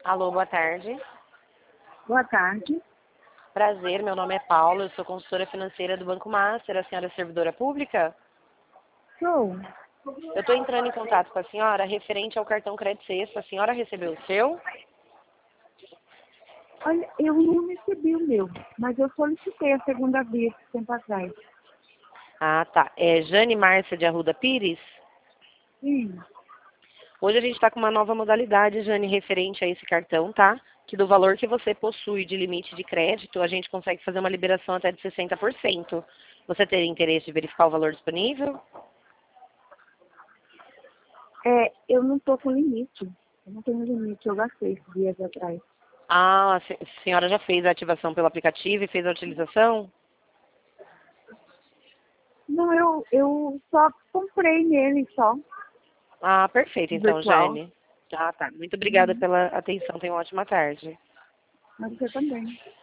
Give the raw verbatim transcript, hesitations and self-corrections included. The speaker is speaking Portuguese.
Alô, boa tarde. Boa tarde. Prazer, meu nome é Paula, eu sou consultora financeira do Banco Master. A senhora é servidora pública? Sou. Eu estou entrando em contato com a senhora referente ao cartão Crédito Sexta. A senhora recebeu o seu? Olha, eu não recebi o meu, mas eu solicitei a segunda vez, tempo atrás. Ah, tá. É Jane Márcia de Arruda Pires? Sim. Hoje a gente está com uma nova modalidade, Jane, referente a esse cartão, tá? Que do valor que você possui de limite de crédito, a gente consegue fazer uma liberação até de sessenta por cento. Você teria interesse de verificar o valor disponível? É, eu não estou com limite. Eu não tenho limite, eu gastei esses dias atrás. Ah, a se- a senhora já fez a ativação pelo aplicativo e fez a utilização? Não, eu, eu só comprei nele só, Ah, perfeito, então, virtual. Jane. Ah, tá. Muito obrigada Uhum. pela atenção. Tenha uma ótima tarde. Mas você também.